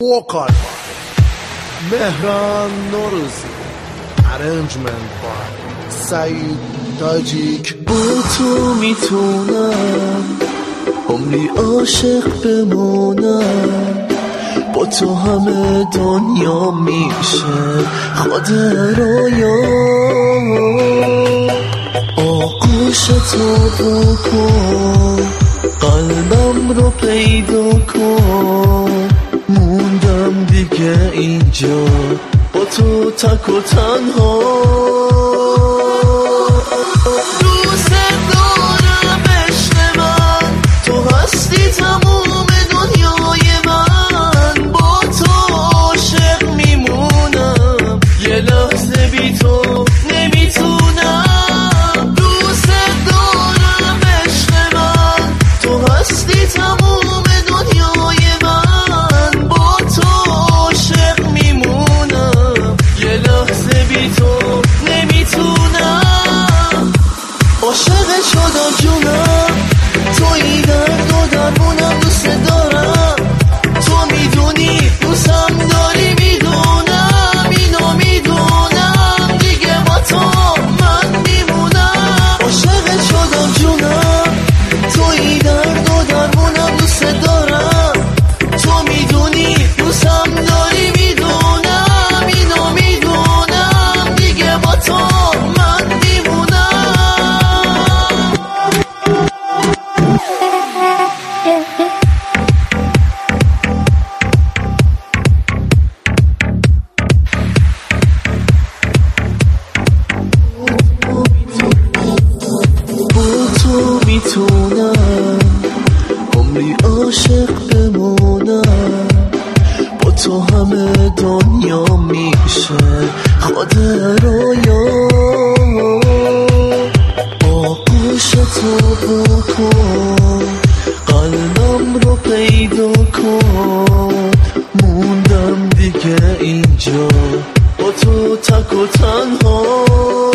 وکال مهران نوروزی ارنجمنت بای سعید تاجیک. با تو میتونم عمری عاشق بمونم، با تو همه دنیا میشه خود رویا. آغوش تو بکن قلبم رو پیدا کن، موندم دیگه اینجا با تو تک و تنها. دوست دارم عشق من، تو هستی تموم دنیای من، با تو عاشق میمونم، یه لحظه بی تو نمیتونم. دوست دارم عشق من، تو هستی تموم دنیای من، با تو عاشق میمونم، یه لحظه بی تو نمیتونم. عاشق شدم جونم، تویی درد و درمونم، دوست دارم تو میدونی دوستم داری، میدونم اینو میدونم، دیگه با تو من میمونم. عاشق شدم جونم، تویی درد و درمونم، دوست دارم تو میدونی دوستم داری، میدونم اینو میدونم، دیگه با تو من میمونم. میتونم عمری عاشق بمونم، با تو همه دنیا میشه خود رویا. آغوش تو بکن قلبم رو پیدا کن، موندم دیگه اینجا با تو تک و تنها.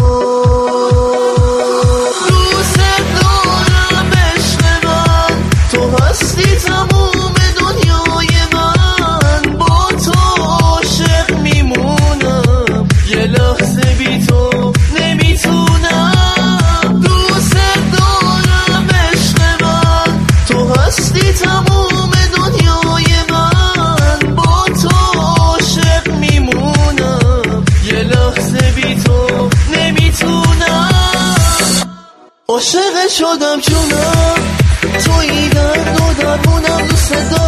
تموم دنیای من، با تو عاشق میمونم، یه لحظه بی تو نمیتونم. دوست دارم عشق من، تو هستی تموم دنیای من، با تو عاشق میمونم، یه لحظه بی تو نمیتونم. عاشق شدم جونم، تویی درد و درمونم، دوست دارم